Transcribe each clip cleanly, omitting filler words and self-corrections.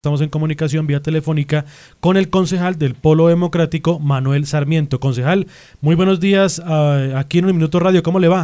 Estamos en comunicación vía telefónica con el concejal del Polo Democrático, Manuel Sarmiento. Concejal, muy buenos días, aquí en Un Minuto Radio, ¿cómo le va?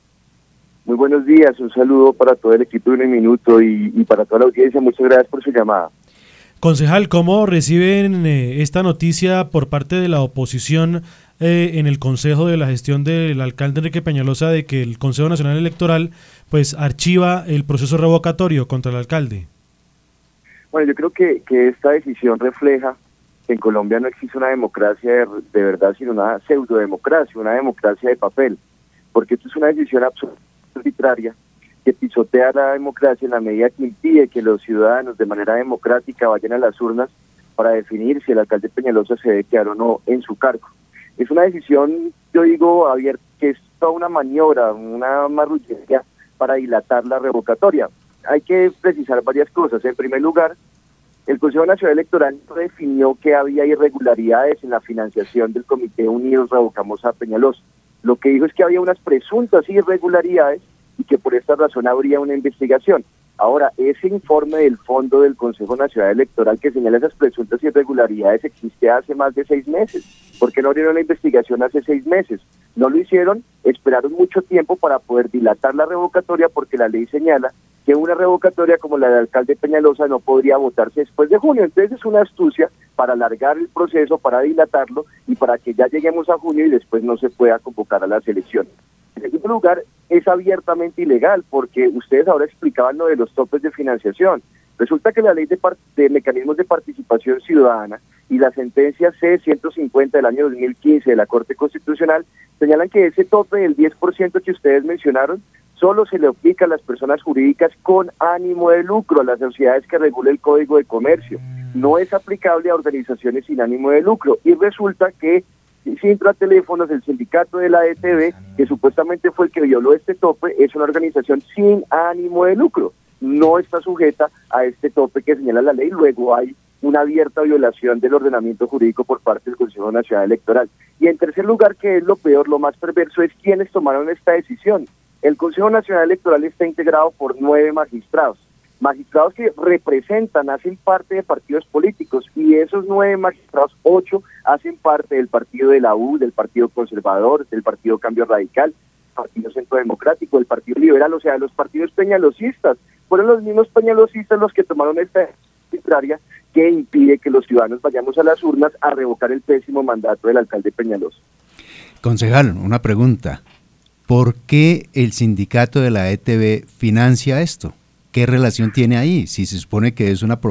Muy buenos días, un saludo para todo el equipo de Un Minuto y para toda la audiencia, muchas gracias por su llamada. Concejal, ¿cómo reciben esta noticia por parte de la oposición en el Consejo de la Gestión del alcalde Enrique Peñalosa de que el Consejo Nacional Electoral pues archiva el proceso revocatorio contra el alcalde? Bueno, yo creo que esta decisión refleja que en Colombia no existe una democracia de verdad, sino una pseudodemocracia, una democracia de papel, porque esto es una decisión absolutamente arbitraria que pisotea la democracia en la medida que impide que los ciudadanos de manera democrática vayan a las urnas para definir si el alcalde Peñalosa se debe quedar o no en su cargo. Es una decisión, yo digo, abierta, que es toda una maniobra, una marrullería para dilatar la revocatoria. Hay que precisar varias cosas. En primer lugar, el Consejo Nacional Electoral definió que había irregularidades en la financiación del Comité Unidos Revocamos a Peñalosa. Lo que dijo es que había unas presuntas irregularidades y que por esta razón habría una investigación. Ahora, ese informe del Fondo del Consejo Nacional Electoral que señala esas presuntas irregularidades existe hace más de 6 meses. ¿Por qué no abrieron la investigación hace 6 meses? No lo hicieron, esperaron mucho tiempo para poder dilatar la revocatoria porque la ley señala que una revocatoria como la del alcalde Peñalosa no podría votarse después de junio. Entonces es una astucia para alargar el proceso, para dilatarlo y para que ya lleguemos a junio y después no se pueda convocar a las elecciones. En segundo lugar, es abiertamente ilegal porque ustedes ahora explicaban lo de los topes de financiación. Resulta que la ley de mecanismos de participación ciudadana y la sentencia C-150 del año 2015 de la Corte Constitucional señalan que ese tope del 10% que ustedes mencionaron solo se le aplica a las personas jurídicas con ánimo de lucro, a las sociedades que regula el Código de Comercio. No es aplicable a organizaciones sin ánimo de lucro. Y resulta que Sintra Teléfonos, el sindicato de la ETB, que supuestamente fue el que violó este tope, es una organización sin ánimo de lucro. No está sujeta a este tope que señala la ley. Luego hay una abierta violación del ordenamiento jurídico por parte del Consejo Nacional Electoral. Y en tercer lugar, que es lo peor, lo más perverso, es quienes tomaron esta decisión. El Consejo Nacional Electoral está integrado por 9 magistrados que representan, hacen parte de partidos políticos, y esos 9 magistrados, 8 hacen parte del partido de la U, del Partido Conservador, del Partido Cambio Radical, del Partido Centro Democrático, del Partido Liberal, o sea, los partidos peñalosistas. Fueron los mismos peñalosistas los que tomaron esta arbitraria que impide que los ciudadanos vayamos a las urnas a revocar el pésimo mandato del alcalde Peñalosa. Concejal, una pregunta. ¿Por qué el sindicato de la ETB financia esto? ¿Qué relación tiene ahí? Si se supone que es una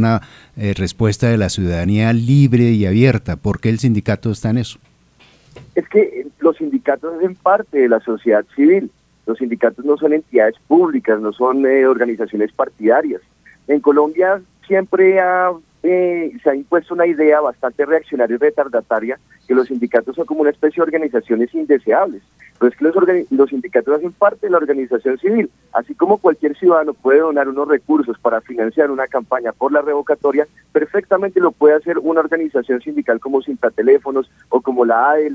respuesta de la ciudadanía libre y abierta, ¿por qué el sindicato está en eso? Es que los sindicatos hacen parte de la sociedad civil. Los sindicatos no son entidades públicas, no son organizaciones partidarias. En Colombia siempre se ha impuesto una idea bastante reaccionaria y retardataria que los sindicatos son como una especie de organizaciones indeseables. Pero es que los sindicatos hacen parte de la organización civil. Así como cualquier ciudadano puede donar unos recursos para financiar una campaña por la revocatoria, perfectamente lo puede hacer una organización sindical como Sintra Teléfonos o como la ADE,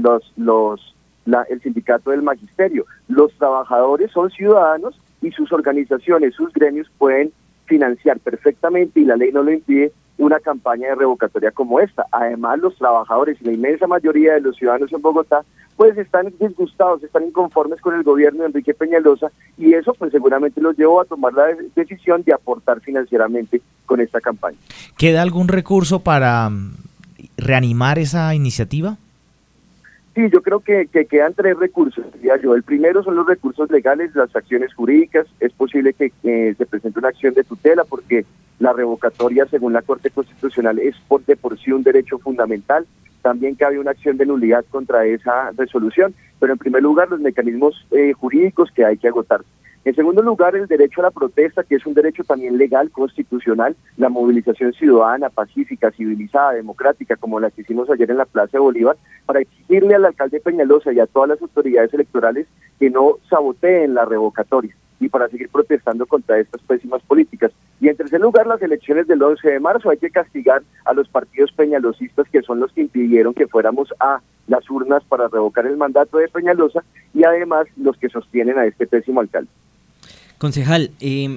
el sindicato del magisterio. Los trabajadores son ciudadanos y sus organizaciones, sus gremios pueden financiar perfectamente, y la ley no lo impide, una campaña de revocatoria como esta. Además, los trabajadores y la inmensa mayoría de los ciudadanos en Bogotá pues están disgustados, están inconformes con el gobierno de Enrique Peñalosa, y eso pues seguramente los llevó a tomar la decisión de aportar financieramente con esta campaña. ¿Queda algún recurso para reanimar esa iniciativa? Sí, yo creo que quedan 3 recursos, diría yo. El primero son los recursos legales, las acciones jurídicas. Es posible que se presente una acción de tutela porque la revocatoria, según la Corte Constitucional, es de por sí un derecho fundamental. También cabe una acción de nulidad contra esa resolución, pero en primer lugar los mecanismos jurídicos que hay que agotar. En segundo lugar, el derecho a la protesta, que es un derecho también legal, constitucional, la movilización ciudadana, pacífica, civilizada, democrática, como la que hicimos ayer en la Plaza de Bolívar, para exigirle al alcalde Peñalosa y a todas las autoridades electorales que no saboteen la revocatoria y para seguir protestando contra estas pésimas políticas. Y en tercer lugar, las elecciones del 11 de marzo, hay que castigar a los partidos peñalosistas que son los que impidieron que fuéramos a las urnas para revocar el mandato de Peñalosa y además los que sostienen a este pésimo alcalde. Concejal,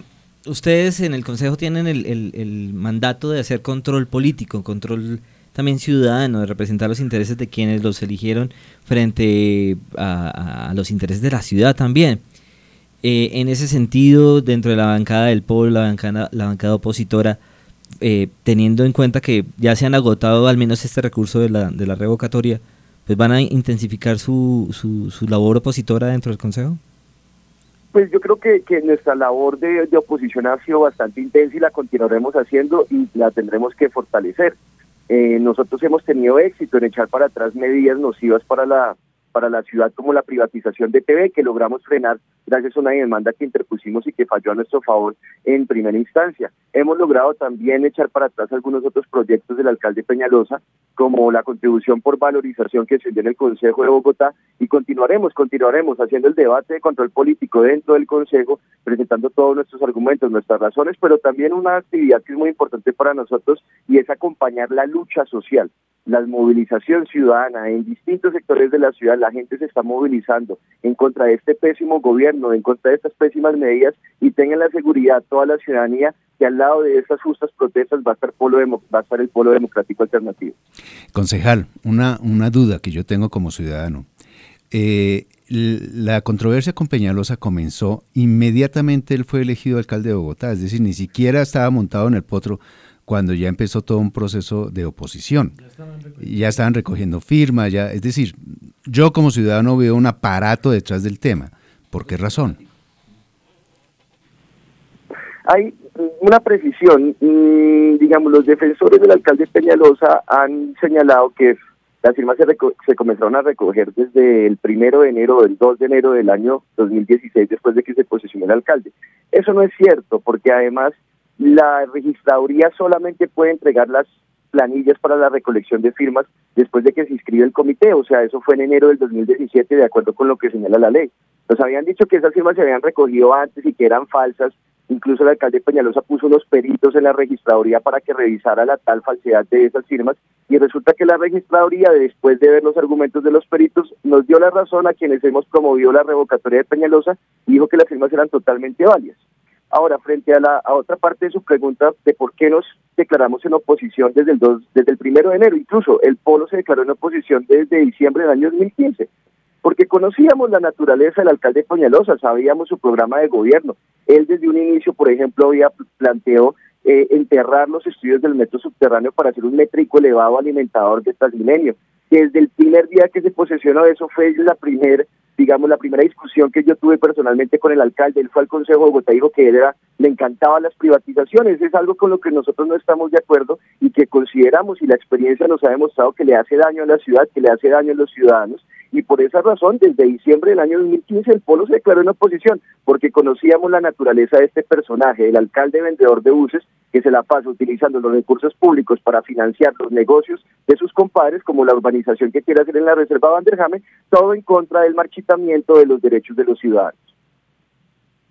ustedes en el Consejo tienen el mandato de hacer control político, control también ciudadano, de representar los intereses de quienes los eligieron frente a los intereses de la ciudad también. En ese sentido, dentro de la bancada del Polo, la bancada opositora, teniendo en cuenta que ya se han agotado al menos este recurso de la revocatoria, pues ¿van a intensificar su labor opositora dentro del Consejo? Pues yo creo que nuestra labor de oposición ha sido bastante intensa y la continuaremos haciendo y la tendremos que fortalecer. Nosotros hemos tenido éxito en echar para atrás medidas nocivas para la ciudad, como la privatización de TV, que logramos frenar gracias a una demanda que interpusimos y que falló a nuestro favor en primera instancia. Hemos logrado también echar para atrás algunos otros proyectos del alcalde Peñalosa, como la contribución por valorización que se dio en el Consejo de Bogotá, y continuaremos haciendo el debate de control político dentro del Consejo, presentando todos nuestros argumentos, nuestras razones, pero también una actividad que es muy importante para nosotros, y es acompañar la lucha social. La movilización ciudadana en distintos sectores de la ciudad. La gente se está movilizando en contra de este pésimo gobierno, en contra de estas pésimas medidas, y tengan la seguridad toda la ciudadanía que al lado de estas justas protestas va a estar el Polo Democrático Alternativo. Concejal, una duda que yo tengo como ciudadano. La controversia con Peñalosa comenzó inmediatamente él fue elegido alcalde de Bogotá, es decir, ni siquiera estaba montado en el potro cuando ya empezó todo un proceso de oposición. Ya estaban recogiendo firmas, es decir, yo como ciudadano veo un aparato detrás del tema. ¿Por qué razón? Hay una precisión, digamos, los defensores del alcalde Peñalosa han señalado que las firmas se comenzaron a recoger desde el 1 de enero, el 2 de enero del año 2016, después de que se posesionó el alcalde. Eso no es cierto, porque además la registraduría solamente puede entregar las planillas para la recolección de firmas después de que se inscribe el comité, o sea, eso fue en enero del 2017, de acuerdo con lo que señala la ley. Nos habían dicho que esas firmas se habían recogido antes y que eran falsas. Incluso el alcalde Peñalosa puso unos peritos en la registraduría para que revisara la tal falsedad de esas firmas, y resulta que la registraduría, después de ver los argumentos de los peritos, nos dio la razón a quienes hemos promovido la revocatoria de Peñalosa y dijo que las firmas eran totalmente válidas. Ahora, frente a otra parte de su pregunta de por qué nos declaramos en oposición desde el 1 de enero, incluso el Polo se declaró en oposición desde diciembre del año 2015, porque conocíamos la naturaleza del alcalde Peñalosa, sabíamos su programa de gobierno. Él desde un inicio, por ejemplo, planteó enterrar los estudios del metro subterráneo para hacer un métrico elevado alimentador de Transmilenio. Desde el primer día que se posesionó, eso fue la primera discusión que yo tuve personalmente con el alcalde. Él fue al Consejo de Bogotá y dijo que le encantaban las privatizaciones. Es algo con lo que nosotros no estamos de acuerdo y que consideramos, y la experiencia nos ha demostrado, que le hace daño a la ciudad, que le hace daño a los ciudadanos. Y por esa razón, desde diciembre del año 2015, el Polo se declaró en oposición, porque conocíamos la naturaleza de este personaje, el alcalde vendedor de buses, que se la pasa utilizando los recursos públicos para financiar los negocios de sus compadres, como la urbanización que quiere hacer en la Reserva Vanderjame, todo en contra del marchitamiento de los derechos de los ciudadanos.